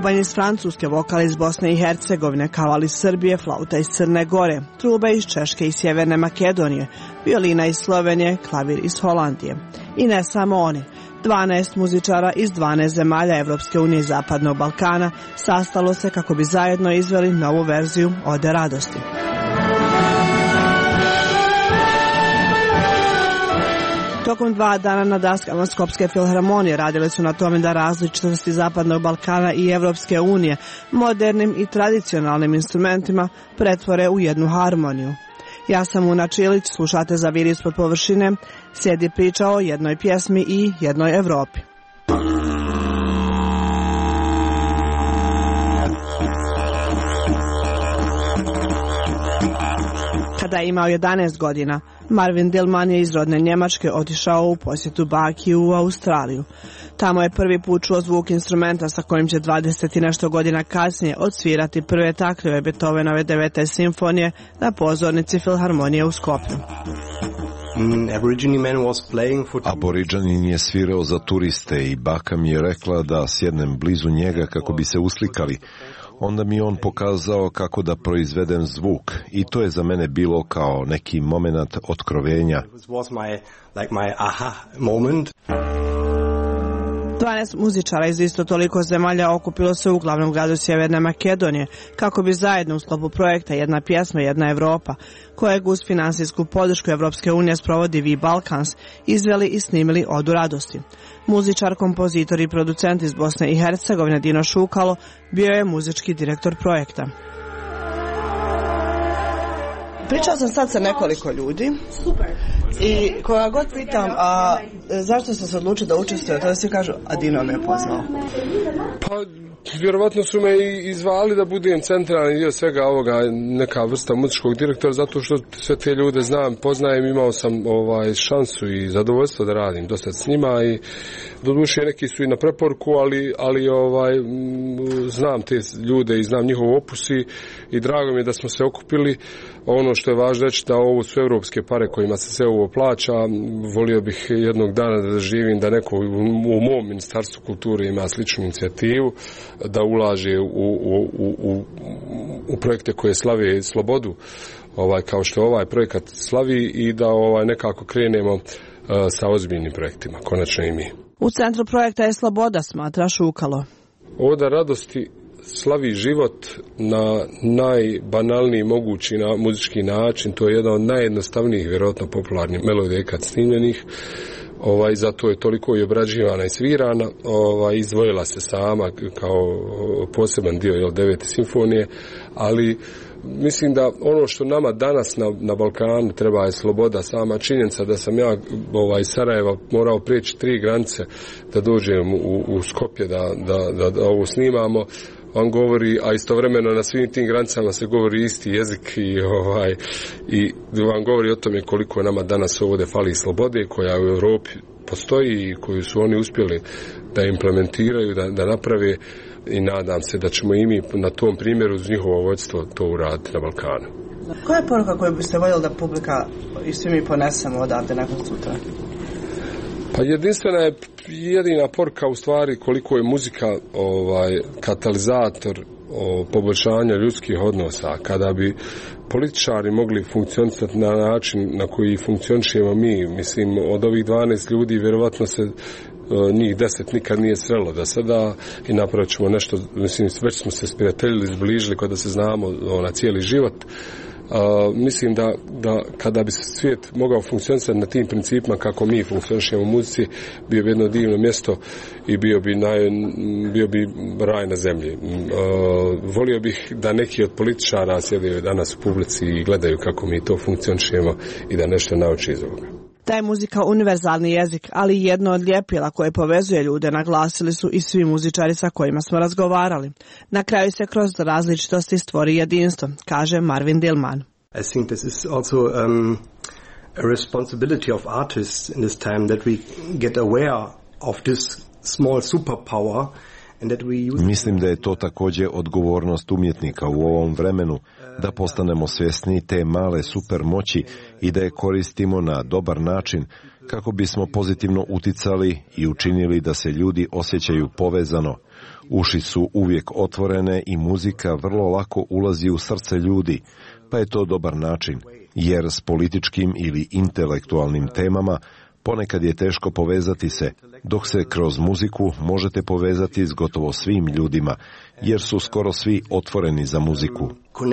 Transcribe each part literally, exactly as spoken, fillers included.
bubanj iz Francuske, vokal iz Bosne i Hercegovine, kaval iz Srbije, flauta iz Crne Gore, trube iz Češke i Sjeverne Makedonije, violina iz Slovenije, klavir iz Holandije. I ne samo oni. dvanaest muzičara iz dvanaest zemalja Evropske unije i Zapadnog Balkana sastalo se kako bi zajedno izveli novu verziju Ode radosti. Tokom dva dana na daskama Skopske filharmonije radile su na tome da različitosti Zapadnog Balkana i Evropske unije modernim i tradicionalnim instrumentima pretvore u jednu harmoniju. Ja sam Una Čilić, slušate Za vir ispod površine, slijedi priča o jednoj pjesmi i jednoj Evropi. Kada je imao jedanaest godina, Marvin Dillman je iz rodne Njemačke otišao u posjetu baki u Australiju. Tamo je prvi put čuo zvuk instrumenta sa kojim će dvadeset i nešto godina kasnije odsvirati prve taktove Beethovenove devete simfonije na pozornici filharmonije u Skopju. Aboriđanin je svirao za turiste i baka mi je rekla da sjednem blizu njega kako bi se uslikali. Onda mi on pokazao kako da proizvedem zvuk i to je za mene bilo kao neki moment otkrovenja. dvanaest muzičara iz isto toliko zemalja okupilo se u glavnom gradu Sjeverne Makedonije kako bi zajedno u sklopu projekta Jedna pjesma, jedna Evropa, kojeg uz finansijsku podršku Evropske unije sprovodi V Balkans, izveli i snimili Odu radosti. Muzičar, kompozitor i producent iz Bosne i Hercegovine Dino Šukalo bio je muzički direktor projekta. Pričao sam sad sa nekoliko ljudi. Super. I koga god pitam, a zašto ste se odlučili da učestvujete, tada svi kažu, a Dino me je pozvao. Pa, vjerovatno su me i izvali da budem centralni dio svega ovoga, neka vrsta muzičkog direktora, zato što sve te ljude znam, poznajem, imao sam ovaj šansu i zadovoljstvo da radim dosta s njima i doduše neki su i na preporuku, ali, ali ovaj, znam te ljude i znam njihov opus i, i drago mi je da smo se okupili. Ono što je važno reći da ovo su evropske pare kojima se sve ovo plaća. Volio bih jednog dana da živim da neko u mom ministarstvu kulture ima sličnu inicijativu, da ulaže u, u, u, u projekte koje slave slobodu, ovaj, kao što ovaj projekat slavi i da ovaj, nekako krenemo uh, sa ozbiljnim projektima, konačno i mi. U centru projekta je sloboda, smatra Šukalo. Oda radosti slavi život na najbanalniji mogući na muzički način. To je jedan od najjednostavnijih, vjerojatno popularnih melodija kad snimljenih. Ovaj, zato je toliko i obrađivana i svirana. Ovaj, izdvojila se sama kao poseban dio jel, devete simfonije, ali mislim da ono što nama danas na, na Balkanu treba je sloboda. Sama činjenica da sam ja ovaj, iz Sarajeva morao prijeći tri granice da dođem u, u Skopje da, da, da, da ovo snimamo, vam govori, a istovremeno na svim tim granicama se govori isti jezik i, ovaj, i vam govori o tome koliko nama danas ovdje fali slobode koja u Europi postoji i koju su oni uspjeli da implementiraju, da, da naprave i nadam se da ćemo i mi na tom primjeru uz njihovo vodstvo to uraditi na Balkanu. Koja je poruka koju biste voljeli da publika i svi mi ponesemo odavde nakon sutra? Pa jedinstvena je jedina poruka u stvari koliko je muzika ovaj, katalizator o poboljšanju ljudskih odnosa. Kada bi političari mogli funkcionisati na način na koji funkcionišemo mi, mislim od ovih dvanaest ljudi vjerovatno se njih deset nikad nije srelo da sada i napravit ćemo nešto, mislim već smo se sprijateljili, zbližili kada se znamo na cijeli život. Uh, mislim da, da kada bi svijet mogao funkcionisati na tim principima kako mi funkcionišemo u muzici, bio bi jedno divno mjesto i bio bi, naj, bio bi raj na zemlji. Uh, volio bih da neki od političara sjede danas u publici i gledaju kako mi to funkcionišemo i da nešto nauči iz ovoga. Da je muzika univerzalni jezik, ali jedno od ljepila koje povezuje ljude, naglasili su i svi muzičari sa kojima smo razgovarali. Na kraju se kroz različitosti stvori jedinstvo, kaže Marvin Dillman. I think this is also um, a responsibility of artists in this time that we get aware of this small superpower. Mislim da je to također odgovornost umjetnika u ovom vremenu, da postanemo svjesni te male super moći i da je koristimo na dobar način kako bismo pozitivno uticali i učinili da se ljudi osjećaju povezano. Uši su uvijek otvorene i muzika vrlo lako ulazi u srce ljudi, pa je to dobar način, jer s političkim ili intelektualnim temama ponekad je teško povezati se, dok se kroz muziku možete povezati s gotovo svim ljudima, jer su skoro svi otvoreni za muziku.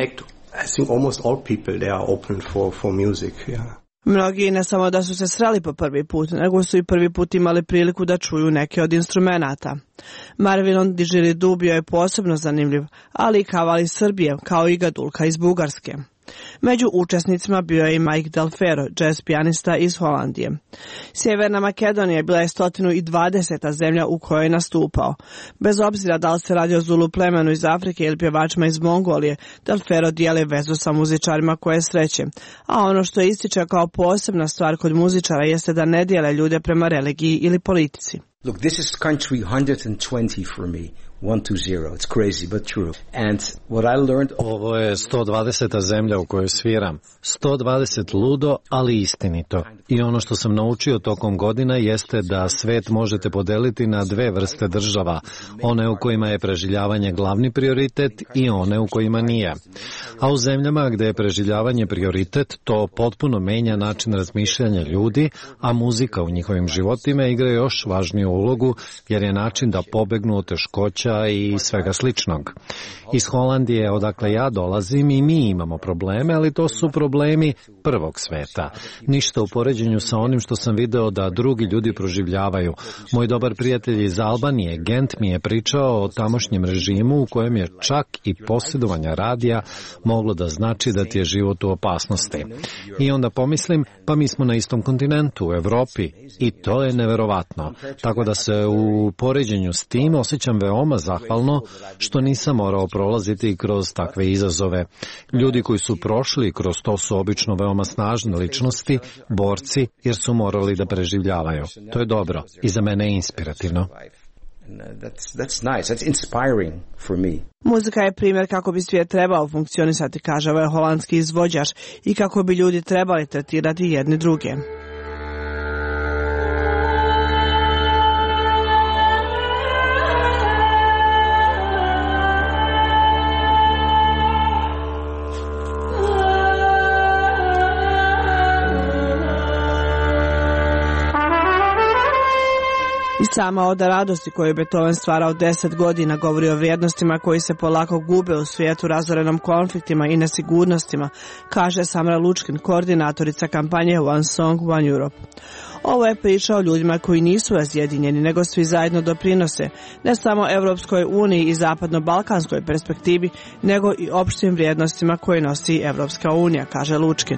I think almost all people they are open for for music, yeah. Mnogi ne samo da su se sreli po prvi put, nego su i prvi put imali priliku da čuju neke od instrumenata. Marvinon Didgeridoo bio je posebno zanimljiv, ali i kaval iz Srbije, kao i gadulka iz Bugarske. Među učesnicima bio je i Mike Delfero, jazz pijanista iz Holandije. Sjeverna Makedonija bila je sto dvadeseta zemlja u kojoj je nastupao. Bez obzira da li se radi o Zulu plemenu iz Afrike ili pjevačima iz Mongolije, Delfero dijeli vezu sa muzičarima koje sreće. A ono što ističe kao posebna stvar kod muzičara jeste da ne dijele ljude prema religiji ili politici. Look, this is country one hundred twenty for me. one two zero. It's crazy, but true. And what I learned... Ovo je sto dvadeseta zemlja u kojoj sviram. sto dvadeset ludo, ali istinito. I ono što sam naučio tokom godina jeste da svet možete podeliti na dve vrste država. One u kojima je preživljavanje glavni prioritet i one u kojima nije. A u zemljama gde je preživljavanje prioritet, to potpuno menja način razmišljanja ljudi, a muzika u njihovim životima igra još važniju ulogu, jer je način da pobegnu od teškoća i svega sličnog. Iz Holandije, odakle ja dolazim, i mi imamo probleme, ali to su problemi prvog sveta. Ništa u poređenju sa onim što sam video da drugi ljudi proživljavaju. Moj dobar prijatelj iz Albanije, Gent, mi je pričao o tamošnjem režimu u kojem je čak i posjedovanje radija moglo da znači da ti je život u opasnosti. I onda pomislim, pa mi smo na istom kontinentu, u Evropi, i to je neverovatno. Tako da se u poređenju s tim osjećam veoma zahvalno što nisam morao prolaziti kroz takve izazove. Ljudi koji su prošli kroz to su obično veoma snažne ličnosti, borci, jer su morali da preživljavaju. To je dobro i za mene je inspirativno. That's, that's nice. That's inspiring for me. Muzika je primjer kako bi svijet trebao funkcionisati, kaže ovaj holandski izvođač, i kako bi ljudi trebali tretirati jedni druge. I sama oda radosti koju je Beethoven stvarao deset godina govori o vrijednostima koji se polako gube u svijetu razorenom konfliktima i nesigurnostima, kaže Samra Lučkin, koordinatorica kampanje One Song, One Europe. Ovo je priča o ljudima koji nisu razjedinjeni, nego svi zajedno doprinose, ne samo Evropskoj uniji i zapadno-balkanskoj perspektivi, nego i opštim vrijednostima koje nosi Evropska unija, kaže Lučkin.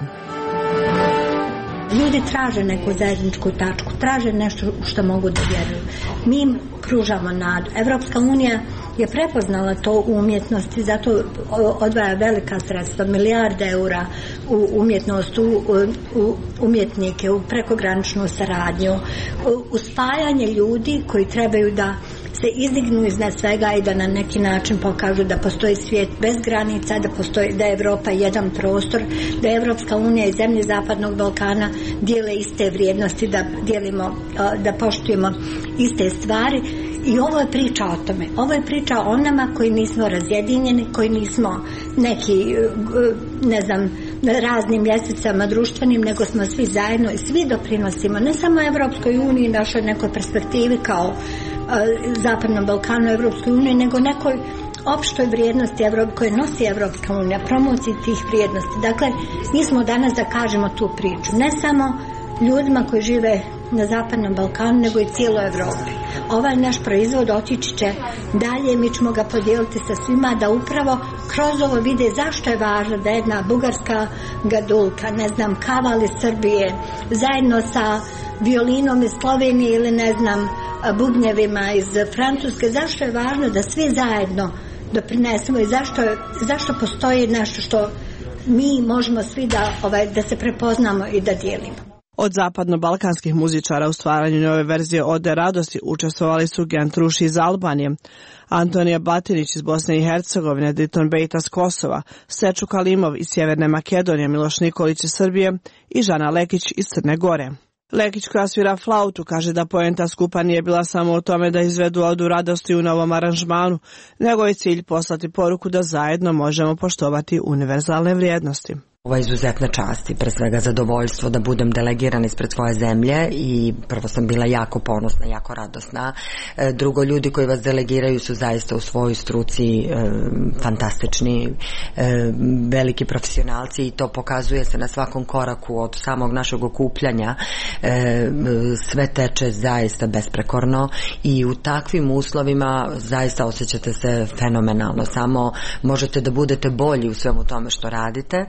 Ljudi traže neku zajedničku tačku, traže nešto u što mogu da vjeruju. Mi im pružamo nadu. Evropska unija je prepoznala to u umjetnosti, zato odvaja velika sredstva, milijarde eura u umjetnost, u, u umjetnike, u prekograničnu saradnju, u, u spajanje ljudi koji trebaju da se izdignu iznad svega i da na neki način pokažu da postoji svijet bez granica, da postoji, da je Evropa jedan prostor, da je Evropska unija i zemlje Zapadnog Balkana dijele iste vrijednosti, da dijelimo, da poštujemo iste stvari. I ovo je priča o tome. Ovo je priča o nama koji nismo razjedinjeni, koji nismo neki, ne znam, raznim ljestvicama društvenim, nego smo svi zajedno i svi doprinosimo ne samo Evropskoj uniji, našoj nekoj perspektivi kao Zapadnom Balkanu, Evropskoj uniji, nego nekoj opštoj vrijednosti koje nosi Evropska unija, promociji tih vrijednosti. Dakle, mi smo danas da kažemo tu priču, ne samo ljudima koji žive na Zapadnom Balkanu, nego i cijeloj Evropi. Ovaj naš proizvod otići će dalje, mi ćemo ga podijeliti sa svima, da upravo kroz ovo vide zašto je važno da jedna bugarska gadulka, ne znam, kaval iz Srbije, zajedno sa violinom iz Slovenije ili ne znam, bubnjevima iz Francuske, zašto je važno da svi zajedno doprinesemo i zašto, zašto postoji nešto što mi možemo svi da, ovaj, da se prepoznamo i da dijelimo. Od zapadno-balkanskih muzičara u stvaranju nove verzije Ode radosti učestvovali su Gent Ruši iz Albanije, Antonija Batinić iz Bosne i Hercegovine, Driton Bejta s Kosova, Seču Kalimov iz Sjeverne Makedonije, Miloš Nikolić iz Srbije i Žana Lekić iz Crne Gore. Lekić, koja svira flautu, kaže da poenta skupa nije bila samo o tome da izvedu odu radosti u novom aranžmanu, nego je cilj poslati poruku da zajedno možemo poštovati univerzalne vrijednosti. Ovo je izuzetna čast i pre svega zadovoljstvo da budem delegirana ispred svoje zemlje i prvo sam bila jako ponosna, jako radosna. Drugo, ljudi koji vas delegiraju su zaista u svojoj struci e, fantastični, e, veliki profesionalci i to pokazuje se na svakom koraku od samog našeg okupljanja. E, sve teče zaista besprekorno i u takvim uslovima zaista osjećate se fenomenalno. Samo možete da budete bolji u svemu tome što radite.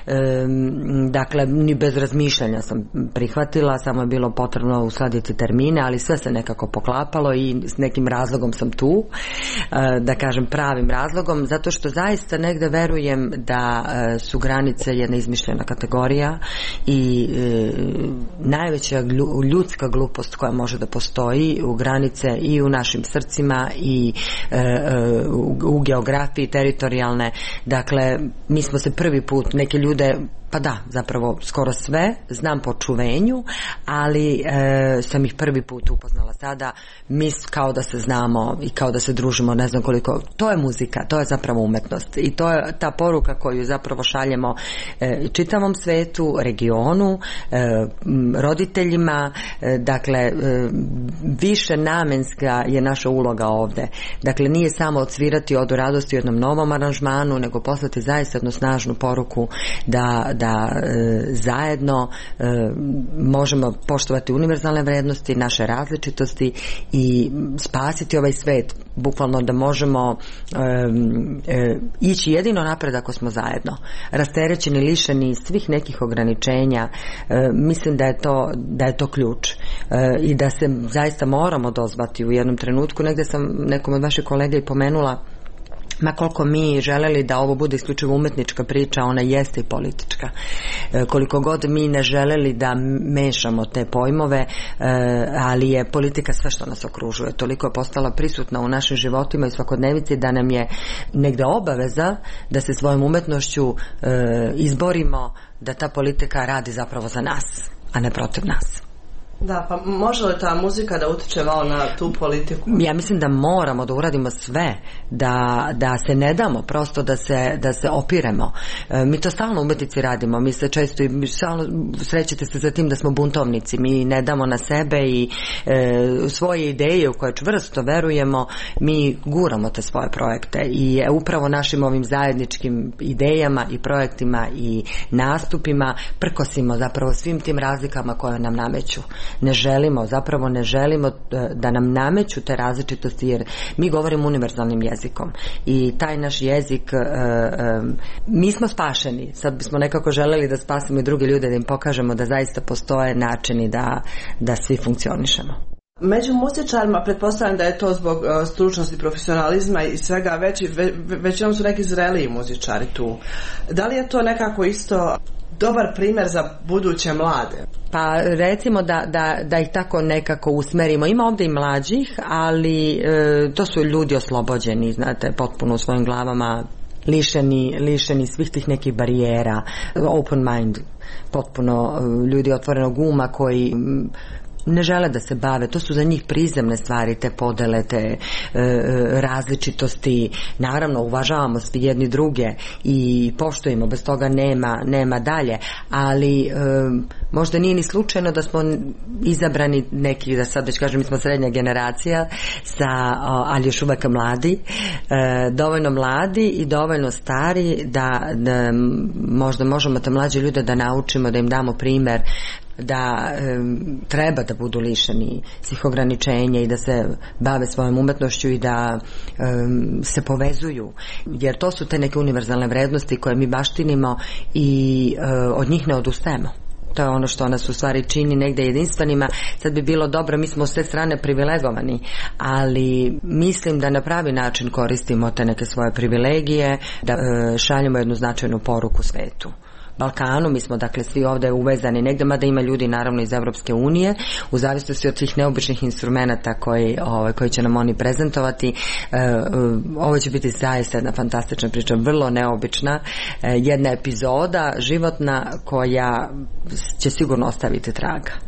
Dakle, ni bez razmišljanja sam prihvatila, samo je bilo potrebno uskladiti termine, ali sve se nekako poklapalo i s nekim razlogom sam tu, da kažem pravim razlogom, zato što zaista negde verujem da su granice jedna izmišljena kategorija i najveća ljudska glupost koja može da postoji u granice i u našim srcima i u geografiji teritorijalne. Dakle, mi smo se prvi put, neke ljude, pa da, zapravo skoro sve znam po čuvenju, ali e, sam ih prvi put upoznala sada, mi kao da se znamo i kao da se družimo, ne znam koliko. To je muzika, to je zapravo umetnost i to je ta poruka koju zapravo šaljemo e, čitavom svetu, regionu, e, roditeljima, e, dakle e, više namenska je naša uloga ovde. Dakle, nije samo odsvirati odu radosti u jednom novom aranžmanu, nego poslati zaista jednu snažnu poruku da da e, zajedno e, možemo poštovati univerzalne vrednosti, naše različitosti i spasiti ovaj svet, bukvalno da možemo e, e, ići jedino napred ako smo zajedno, rasterećeni, lišeni svih nekih ograničenja. E, mislim da je to, da je to ključ e, i da se zaista moramo dozvati u jednom trenutku. Negde sam nekom od vaših kolega i pomenula, ma koliko mi želeli da ovo bude isključivo umetnička priča, ona jeste i politička. E, koliko god mi ne želeli da mešamo te pojmove, e, ali je politika sve što nas okružuje. Toliko je postala prisutna u našim životima i svakodnevici da nam je negde obaveza da se svojom umetnošću e, izborimo da ta politika radi zapravo za nas, a ne protiv nas. Da, pa može li ta muzika da utiče malo na tu politiku? Ja mislim da moramo da uradimo sve, da, da se ne damo, prosto da se, da se opiremo. E, mi to stalno u umetnici radimo, mi se često i stalno srećete se za tim da smo buntovnici, mi ne damo na sebe i e, svoje ideje u koje čvrsto verujemo, mi guramo te svoje projekte i upravo našim ovim zajedničkim idejama i projektima i nastupima prkosimo zapravo svim tim razlikama koje nam nameću. Ne želimo, zapravo ne želimo da nam nameću te različitosti, jer mi govorimo univerzalnim jezikom i taj naš jezik, mi smo spašeni, sad bismo nekako želeli da spasimo i druge ljude, da im pokažemo da zaista postoje načini da, da svi funkcionišemo. Među muzičarima pretpostavljam da je to zbog uh, stručnosti, profesionalizma i svega, već, ve, većinom su neki zreliji muzičari tu. Da li je to nekako isto dobar primjer za buduće mlade? Pa recimo da, da, da ih tako nekako usmerimo. Ima ovdje i mlađih, ali e, to su ljudi oslobođeni, znate, potpuno u svojim glavama, lišeni, lišeni svih tih nekih barijera, open mind, potpuno ljudi otvorenog uma koji ne žele da se bave, to su za njih prizemne stvari, te podele, te e, različitosti. Naravno, uvažavamo svi jedni druge i poštujemo, bez toga nema, nema dalje, ali e, možda nije ni slučajno da smo izabrani neki, da sad već kažem, mi smo srednja generacija, sa, o, ali još uvek mladi, e, dovoljno mladi i dovoljno stari da, da možda možemo te mlađe ljude da naučimo, da im damo primer da e, treba da budu lišeni svih ograničenja i da se bave svojom umetnošću i da e, se povezuju, jer to su te neke univerzalne vrednosti koje mi baštinimo i e, od njih ne odustajemo. To je ono što nas u stvari čini negde jedinstvenima. Sad bi bilo dobro, mi smo s te strane privilegovani, ali mislim da na pravi način koristimo te neke svoje privilegije, da e, šaljemo jednu značajnu poruku svetu. Balkanu, mi smo dakle svi ovdje uvezani negdje, mada ima ljudi naravno iz Evropske unije, u zavisnosti od tih neobičnih instrumenata koji, ovaj, koji će nam oni prezentovati. E, ovo će biti zaista jedna fantastična priča, vrlo neobična, e, jedna epizoda životna koja će sigurno ostaviti traga.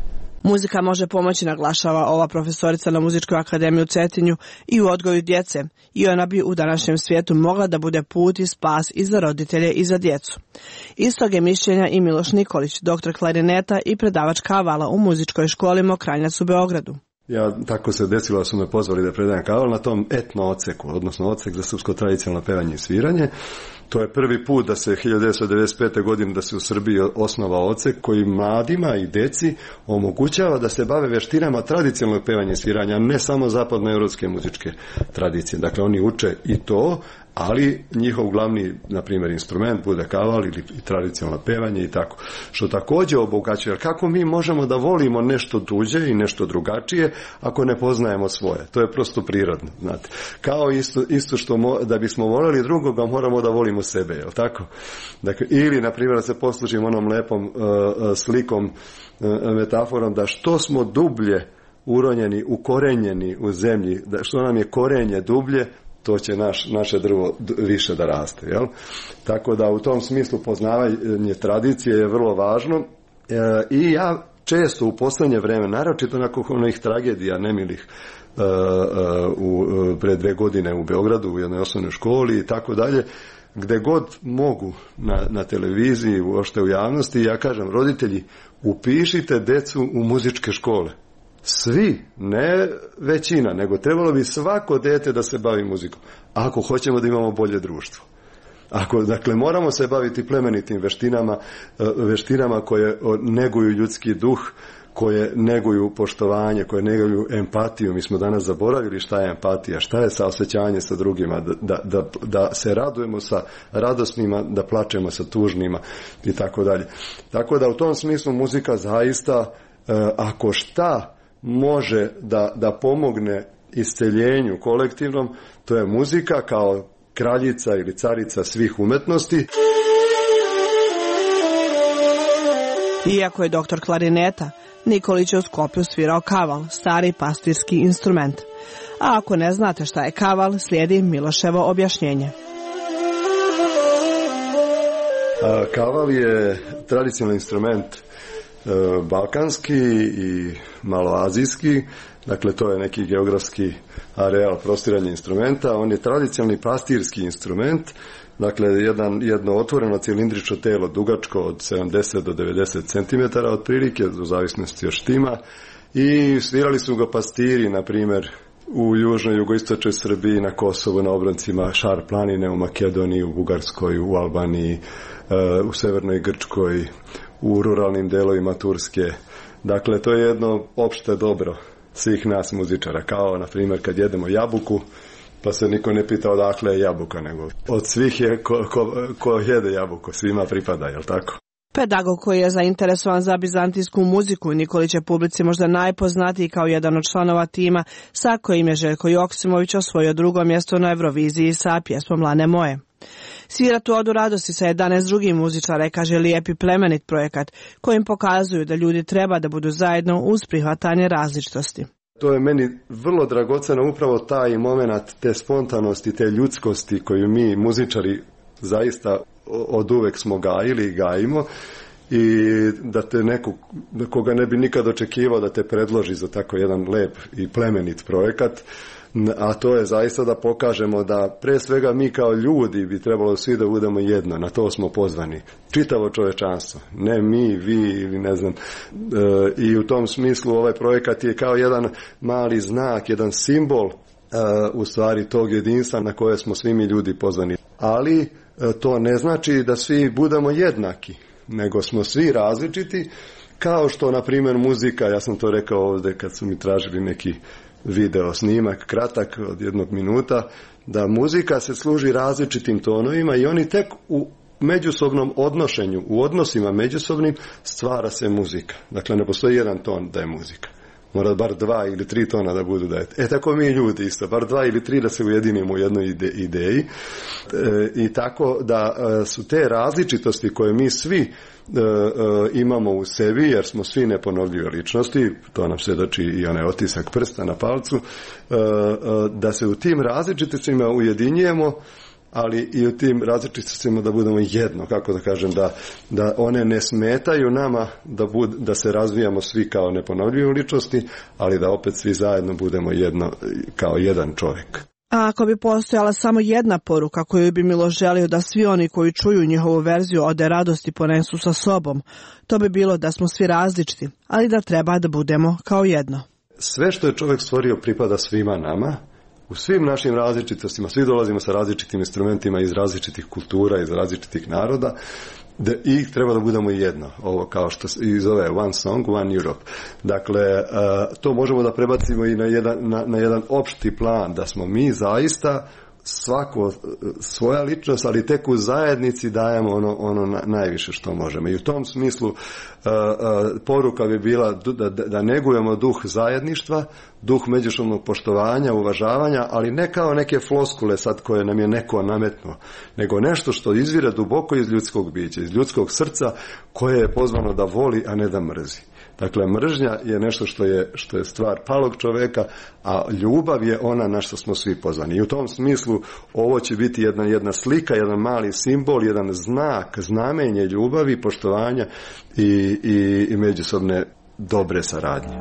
Muzika može pomoći, naglašava ova profesorica na Muzičkoj akademiji u Cetinju, i u odgoju djece, i ona bi u današnjem svijetu mogla da bude put i spas i za roditelje i za djecu. Istog je mišljenja i Miloš Nikolić, doktor klarineta i predavač kavala u muzičkoj školi Mokranjac u Beogradu. Ja, tako se desilo da su me pozvali da predajem kaval na tom etno odseku, odnosno odsek za srpsko tradicionalno pevanje i sviranje. To je prvi put da se hiljadu devetsto devedeset pete. godine da se u Srbiji osnova odsek koji mladima i deci omogućava da se bave veštinama tradicionalnog pevanja i sviranja, a ne samo zapadnoevropske muzičke tradicije. Dakle, oni uče i to, ali njihov glavni, na primjer, instrument bude kaval ili tradicionalno pevanje i tako. Što također obogaćuje, jer kako mi možemo da volimo nešto tuđe i nešto drugačije ako ne poznajemo svoje? To je prosto prirodno, znate. Kao isto, isto što mo, da bismo voljeli drugoga, moramo da volimo sebe, je li tako? Dakle, ili, na primjer, da se poslužimo onom lepom uh, slikom, uh, metaforom, da što smo dublje uronjeni, ukorenjeni u zemlji, da što nam je korenje dublje, to će naš, naše drvo više da raste. Jel? Tako da u tom smislu poznavanje tradicije je vrlo važno e, i ja često u posljednje vreme, naročito nakon onih tragedija nemilih e, e, u, pre dve godine u Beogradu u jednoj osnovnoj školi i tako dalje, gde god mogu na, na televiziji, uopšte u javnosti, ja kažem, roditelji, upišite decu u muzičke škole. Svi, ne većina, nego trebalo bi svako dete da se bavi muzikom, ako hoćemo da imamo bolje društvo. Ako, dakle, moramo se baviti plemenitim veštinama, veštinama koje neguju ljudski duh, koje neguju poštovanje, koje neguju empatiju. Mi smo danas zaboravili šta je empatija, šta je saosećanje sa drugima, da, da, da se radujemo sa radosnima, da plačemo sa tužnima i tako dalje. Tako da u tom smislu muzika zaista, ako šta može da, da pomogne isceljenju kolektivnom, to je muzika kao kraljica ili carica svih umetnosti. Iako je doktor klarineta, Nikolić je u Skoplju svirao kaval, stari pastirski instrument. A ako ne znate šta je kaval, slijedi Miloševo objašnjenje. A, kaval je tradicionalni instrument balkanski i maloazijski, dakle to je neki geografski areal prostiranja instrumenta. On je tradicionalni pastirski instrument, dakle jedan, jedno otvoreno cilindrično telo dugačko od sedamdeset do devedeset centimetara otprilike, u zavisnosti od štima, i svirali su ga pastiri, na primjer, u južnoj jugoistočnoj Srbiji, na Kosovu, na obroncima Šar planine, u Makedoniji, u Bugarskoj, u Albaniji, u severnoj Grčkoj, u ruralnim delovima Turske. Dakle, to je jedno opšte dobro svih nas muzičara. Kao, na primjer, kad jedemo jabuku, pa se niko ne pita odakle je jabuka, nego od svih je ko, ko, ko jede jabuku, svima pripada, jel tako? Pedagog koji je zainteresovan za bizantijsku muziku, Nikolić je publici možda najpoznatiji kao jedan od članova tima sa kojim je Željko Joksimović osvojio drugo mjesto na Euroviziji sa pjesmom Lane moje. Svira tu odu radosti sa jedanaest drugih muzičara, kaže lijepi plemenit projekat kojim pokazuju da ljudi treba da budu zajedno uz prihvatanje različitosti. To je meni vrlo dragoceno, upravo taj moment te spontanosti, te ljudskosti koju mi muzičari zaista od uvek smo gajili i gajimo, i da te neko, koga ne bi nikad očekivao da te predloži za tako jedan lep i plemenit projekat, a to je zaista da pokažemo da pre svega mi kao ljudi bi trebalo svi da budemo jedno, na to smo pozvani. Čitavo čovečanstvo, ne mi, vi ili ne znam. E, I u tom smislu ovaj projekat je kao jedan mali znak, jedan simbol e, u stvari tog jedinstva na koje smo svi mi ljudi pozvani. Ali e, to ne znači da svi budemo jednaki, nego smo svi različiti, kao što, na primjer, muzika, ja sam to rekao ovdje kad su mi tražili neki video snimak, kratak od jednog minuta, da muzika se služi različitim tonovima i oni tek u međusobnom odnošenju, u odnosima međusobnim stvara se muzika. Dakle, ne postoji jedan ton da je muzika. Mora bar dva ili tri tona da budu da je. E tako mi ljudi isto, bar dva ili tri da se ujedinimo u jednoj ide, ideji. E, I tako da e, su te različitosti koje mi svi e, e, imamo u sebi, jer smo svi neponovljive ličnosti, to nam svjedoči i onaj otisak prsta na palcu, e, e, da se u tim različitostima ujedinjujemo ali i u tim različitostima da budemo jedno, kako da kažem, da, da one ne smetaju nama da, bud, da se razvijamo svi kao neponovljive ličnosti, ali da opet svi zajedno budemo jedno, kao jedan čovjek. A ako bi postojala samo jedna poruka koju bi Miloš želio da svi oni koji čuju njihovu verziju Ode radosti ponesu sa sobom, to bi bilo da smo svi različiti, ali da treba da budemo kao jedno. Sve što je čovjek stvorio pripada svima nama, u svim našim različitostima, svi dolazimo sa različitim instrumentima iz različitih kultura, iz različitih naroda, da i treba da budemo jedno, ovo kao što se i zove One Song, One Europe. Dakle, to možemo da prebacimo i na jedan, na, na jedan opšti plan, da smo mi zaista svako svoja ličnost, ali tek u zajednici dajemo ono, ono najviše što možemo. I u tom smislu uh, uh, poruka bi bila da, da, da negujemo duh zajedništva, duh međusobnog poštovanja, uvažavanja, ali ne kao neke floskule sad koje nam je neko nametnuo, nego nešto što izvire duboko iz ljudskog bića, iz ljudskog srca koje je pozvano da voli, a ne da mrzi. Dakle, mržnja je nešto što je, što je stvar palog čoveka, a ljubav je ona na što smo svi pozvani. I u tom smislu ovo će biti jedna, jedna slika, jedan mali simbol, jedan znak, znamenje ljubavi, poštovanja i, i, i međusobne dobre saradnje.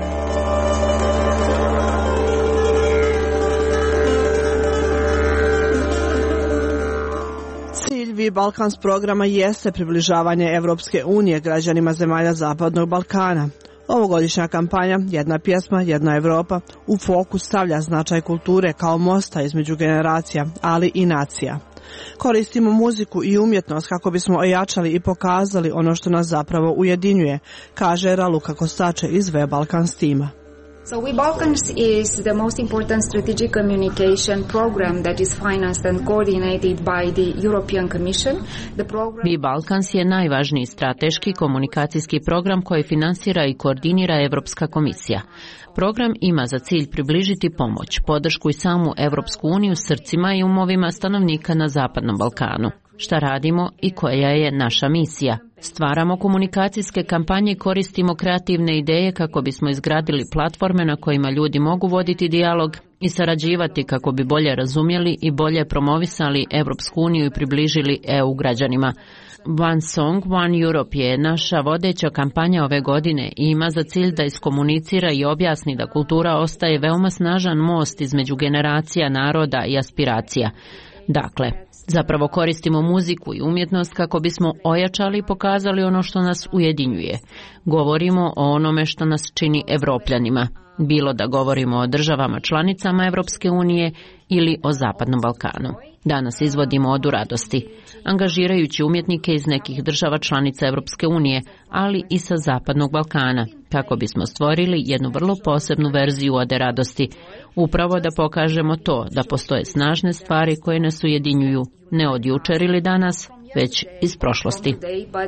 Vi Balkans programa jeste približavanje Evropske unije građanima zemalja Zapadnog Balkana. Ovogodišnja kampanja Jedna pjesma, jedna Evropa u fokus stavlja značaj kulture kao mosta između generacija, ali i nacija. Koristimo muziku i umjetnost kako bismo ojačali i pokazali ono što nas zapravo ujedinjuje, kaže Raluka Kostače iz We Balkans tima. So We Balkans is the most important strategic communication program that is financed and coordinated by the European Commission. The program... We Balkans je najvažniji strateški komunikacijski program koji finansira i koordinira Evropska komisija. Program ima za cilj približiti pomoć, podršku i samu Evropsku uniju srcima i umovima stanovnika na Zapadnom Balkanu. Šta radimo i koja je naša misija? Stvaramo komunikacijske kampanje i koristimo kreativne ideje kako bismo izgradili platforme na kojima ljudi mogu voditi dijalog i sarađivati kako bi bolje razumjeli i bolje promovisali Evropsku uniju i približili E U građanima. One Song, One Europe je naša vodeća kampanja ove godine i ima za cilj da iskomunicira i objasni da kultura ostaje veoma snažan most između generacija, naroda i aspiracija. Dakle, zapravo koristimo muziku i umjetnost kako bismo ojačali i pokazali ono što nas ujedinjuje. Govorimo o onome što nas čini Evropljanima, bilo da govorimo o državama članicama Evropske unije ili o Zapadnom Balkanu. Danas izvodimo Odu radosti, angažirajući umjetnike iz nekih država članica Evropske unije, ali i sa Zapadnog Balkana, kako bismo stvorili jednu vrlo posebnu verziju Ode radosti, upravo da pokažemo to da postoje snažne stvari koje nas ujedinjuju, ne od jučer ili danas, već iz prošlosti.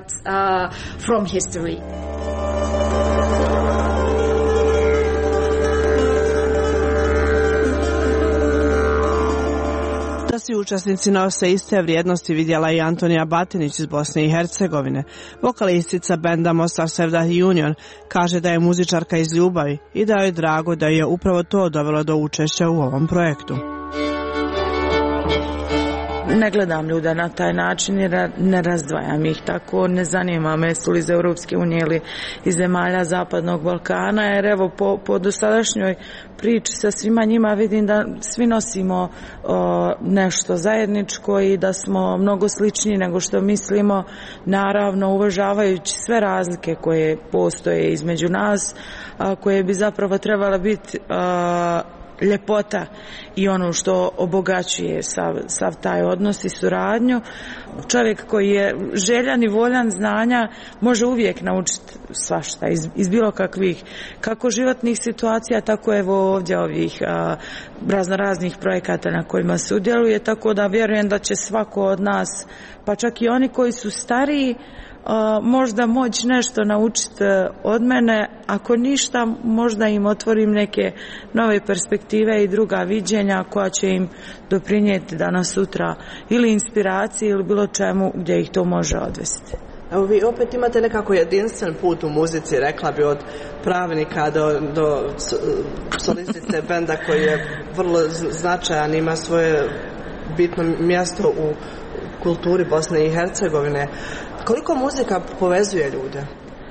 Da svi učesnici nose iste vrijednosti vidjela i Antonija Batinić iz Bosne i Hercegovine. Vokalistica benda Mostar Sevdah Union kaže da je muzičarka iz ljubavi i da je drago da je upravo to dovelo do učešća u ovom projektu. Ne gledam ljude na taj način jer ne razdvajam ih tako, ne zanima me su li iz Europske unije ili iz zemalja Zapadnog Balkana, jer evo po, po dosadašnjoj priči sa svima njima vidim da svi nosimo o, nešto zajedničko i da smo mnogo sličniji nego što mislimo, naravno uvažavajući sve razlike koje postoje između nas, a, koje bi zapravo trebala biti a, ljepota i ono što obogaćuje sav, sav taj odnos i suradnju. Čovjek koji je željan i voljan znanja može uvijek naučiti svašta iz, iz bilo kakvih kako životnih situacija, tako evo ovdje ovih a, razno raznih projekata na kojima sudjeluje, tako da vjerujem da će svako od nas, pa čak i oni koji su stariji, Uh, možda moći nešto naučiti od mene, ako ništa možda im otvorim neke nove perspektive i druga viđenja koja će im doprinijeti danas sutra ili inspiraciji ili bilo čemu gdje ih to može odvesti. Evo vi opet imate nekako jedinstven put u muzici, rekla bi od pravnika do, do solistice benda koji je vrlo značajan, ima svoje bitno mjesto u kulturi Bosne i Hercegovine. Koliko muzika povezuje ljude?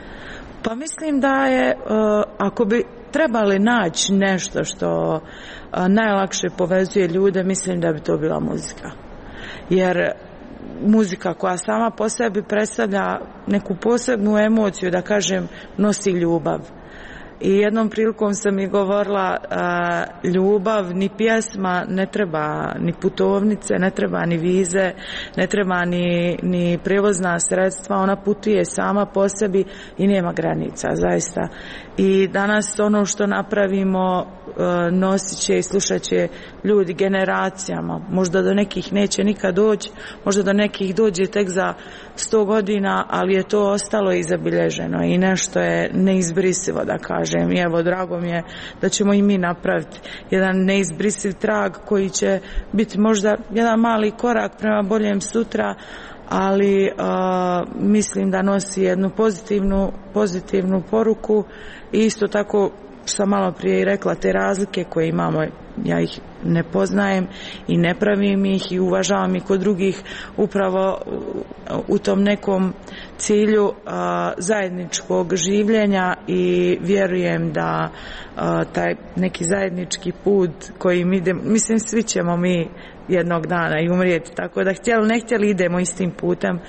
Pa mislim da je, ako bi trebali naći nešto što najlakše povezuje ljude, mislim da bi to bila muzika. Jer muzika koja sama po sebi predstavlja neku posebnu emociju, da kažem, nosi ljubav. I jednom prilikom sam mi govorila, a, ljubav, ni pjesma, ne treba ni putovnice, ne treba ni vize, ne treba ni, ni prijevozna sredstva, ona putuje sama po sebi i nema granica, zaista. I danas ono što napravimo a, nosit će i slušat će ljudi generacijama, možda do nekih neće nikad doći, možda do nekih dođe tek za sto godina, ali je to ostalo i zabilježeno i nešto je neizbrisivo, da kažem. I evo, drago mi je da ćemo i mi napraviti jedan neizbrisiv trag koji će biti možda jedan mali korak prema boljem sutra, ali uh, mislim da nosi jednu pozitivnu, pozitivnu poruku i isto tako sam malo prije i rekla, te razlike koje imamo, ja ih ne poznajem i ne pravim ih i uvažavam ih kod drugih upravo u tom nekom cilju a, zajedničkog življenja i vjerujem da a, taj neki zajednički put kojim idemo, mislim svi ćemo mi jednog dana i umrijeti, tako da htjeli ne htjeli idemo istim putem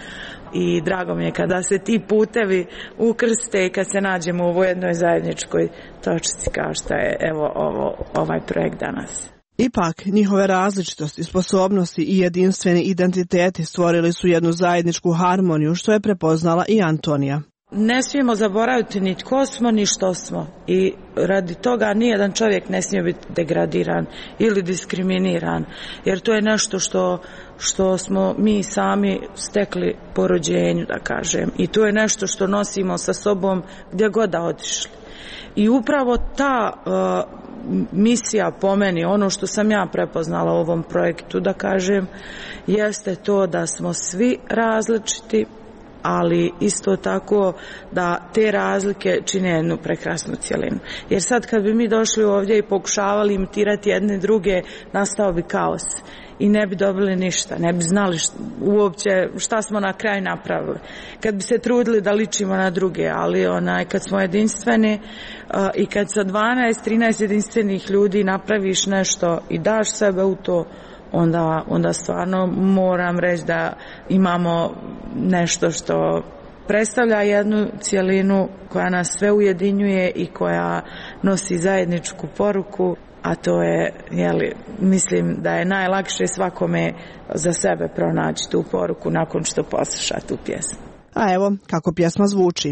i drago mi je kada se ti putevi ukrste i kad se nađemo u ovoj jednoj zajedničkoj točci kao što je evo ovo, ovaj projekt danas. Ipak, njihove različitosti, sposobnosti i jedinstveni identiteti stvorili su jednu zajedničku harmoniju, što je prepoznala i Antonija. Ne smijemo zaboraviti ni tko smo, ni što smo. I radi toga nijedan čovjek ne smije biti degradiran ili diskriminiran, jer to je nešto što, što smo mi sami stekli po rođenju, da kažem. I to je nešto što nosimo sa sobom gdje god da otišli. I upravo ta uh, misija po meni, ono što sam ja prepoznala u ovom projektu, da kažem, jeste to da smo svi različiti, ali isto tako da te razlike čine jednu prekrasnu cjelinu. Jer sad kad bi mi došli ovdje i pokušavali imitirati jedne druge, nastao bi kaos i ne bi dobili ništa, ne bi znali šta, uopće šta smo na kraju napravili. Kad bi se trudili da ličimo na druge, ali onaj, kad smo jedinstveni uh, i kad sa dvanaest trinaest jedinstvenih ljudi napraviš nešto i daš sebe u to, onda, onda stvarno moram reći da imamo nešto što predstavlja jednu cjelinu koja nas sve ujedinjuje i koja nosi zajedničku poruku, a to je, jeli, mislim da je najlakše svakome za sebe pronaći tu poruku nakon što posluša tu pjesmu. A evo kako pjesma zvuči.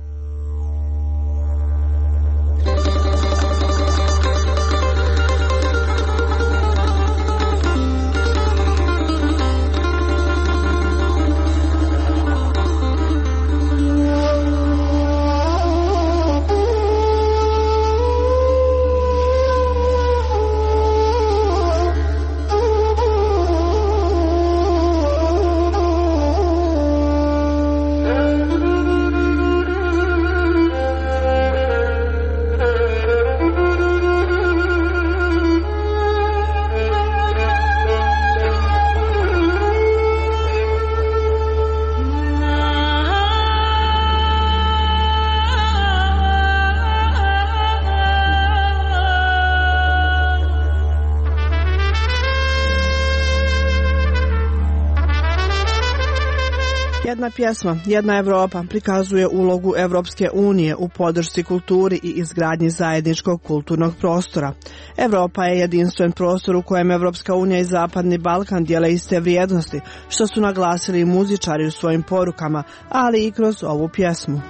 Jedna pjesma, jedna Evropa prikazuje ulogu Evropske unije u podršci kulturi i izgradnji zajedničkog kulturnog prostora. Evropa je jedinstven prostor u kojem Evropska unija i Zapadni Balkan dijele iste vrijednosti, što su naglasili i muzičari u svojim porukama, ali i kroz ovu pjesmu.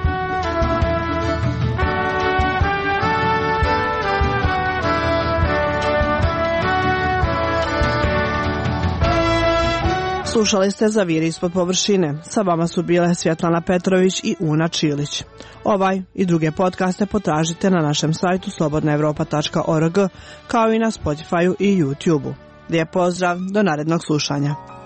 Slušali ste Zaviri ispod površine. Sa vama su bile Svjetlana Petrović i Una Čilić. Ovaj i druge podcaste potražite na našem sajtu slobodna evropa tačka org, kao i na Spotify-u i YouTube-u. Lijep pozdrav, do narednog slušanja.